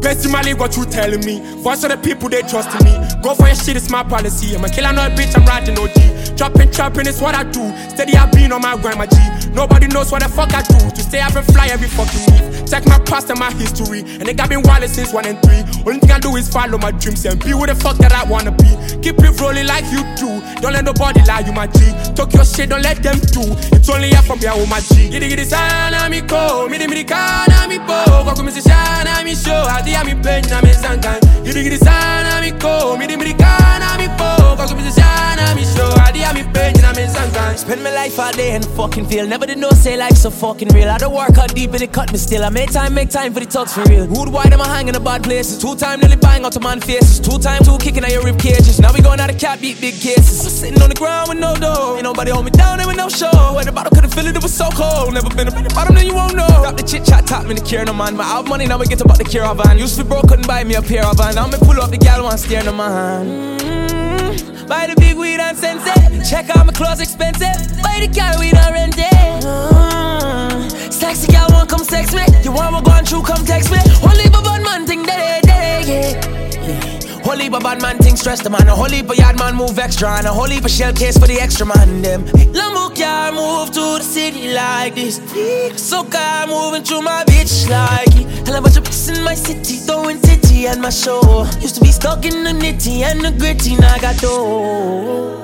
Best in my league, what you telling me? Voice of the people, they trusting me. Go for your shit, it's my policy. I'm a killer, not a bitch, I'm riding OG. Chopping, it's what I do. Steady, I've been on my grandma G. Nobody knows what the fuck I do. To stay up and fly every fucking week. Check my past and my history. And they got been wild since 1 and 3. Only thing I do is follow my dreams and be who the fuck that I wanna be. Keep it rolling like you do. Don't let nobody lie, you my G. Talk your shit, don't let them do. It's only up from here, oh my G. Giddy sana mi ko, midi kana mi po. Kwa kumisi shana mi show, adi ya mi penya mi zangan. Giddy sana mi ko, midi kana mi po. Kwa kumisi shana mi show, adi ya mi penya mi zangan. Spend my life all day in the fucking field. Never did no say life so fucking real. I don't work out deep and it cut me still. I make time for the talks for real. Rude wide am I hanging in bad places. 2 times nearly buying out to man faces. 2 times 2 kicking at your rib cages. Now we going out of cat beat big cases. I'm sitting on the ground with no dough. Ain't nobody hold me down there with no show. Where the bottle couldn't feel it, it was so cold. Never been up at the bottom, then you won't know. Drop the chit chat, top me the care no man. My out money, now we get about the caravan. Used to be broke, couldn't buy me a pair of van. Now me pull up the gal one stare no man. Buy the big weed and sense it. Check out my clothes expensive. Buy the car weed and rent it. Sexy gal won't come sex me. You want me going through, come text me. Only a bad man thing yeah. Whole heap of bad man thing stress the man. A whole heap of yard man move extra. And a whole heap of shell case for the extra man them. Lambo car move to the city like this. So car moving through my bitch like it. Tell a bunch of bitches in my city throwing titty at my show. Used to be stuck in the nitty and the gritty. Now I got dough.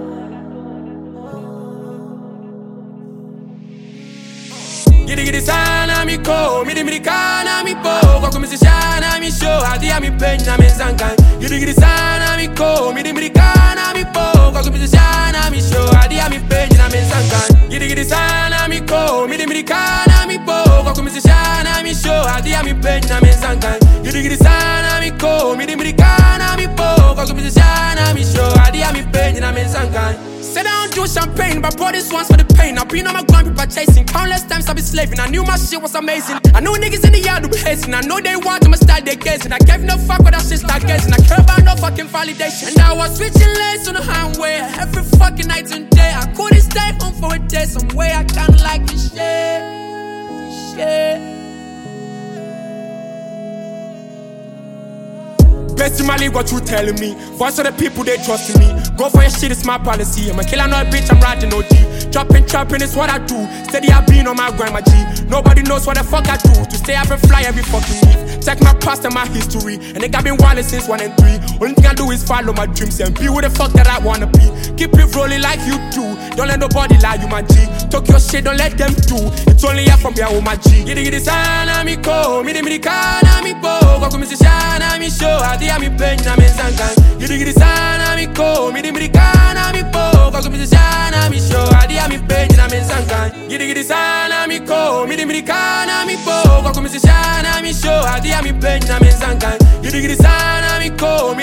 Giddy sana mi ko, midi kana mi po. Kwa kumisi shana mi show, adi ya mi penya mi zangan. Giddy sana mi ko, midi kana mi po. Kwa kumisi shana mi show, adi ya mi penya mi zangan. Giddy sana mi ko, midi kana mi po. Kwa kumisi shana mi show, adi ya mi penya mi zangan. Giddy sana mi ko, midi kana mi po. Kwa kumisi shana mi show, adi ya mi penya mi zangan. Said I don't do champagne, but brought this once for the pain. I've been on my grind, people chasing. Countless times I've been slaving. I knew my shit was amazing. I know niggas in the yard who be hazing. I know they want to start their gazing. I gave no fuck with that shit start gazing. I care about no fucking validation. And I was switching lanes on the highway every fucking night and day. I couldn't stay home for a day. Some way I kinda like this shit. Best in my league, what you telling me? Voice of the people, they trusting me. Go for your shit, it's my policy. I'm a killer, not a bitch, I'm riding OG. Chopping, it's what I do. Steady, I've been on my grandma G. Nobody knows what the fuck I do. To stay up and fly every fucking week. Check my past and my history. And they got been wild since 1 and 3. Only thing I do is follow my dreams and be who the fuck that I wanna be. Keep it rolling like you do. Don't let nobody lie, you my G. Talk your shit, don't let them do. It's only up from here, oh my G. Giddy sana mi ko, midi kana mi po. Kwa kumisi shana mi show, adi ya mi penya mi zangan. Giddy sana mi ko, midi kana mi po. Kwa kumisi shana mi show, adi ya mi penya mi zangan. Giddy sana mi ko, midi kana mi po. Kwa kumisi shana mi show, adi ya mi penya mi zangan. Giddy sana mi ko,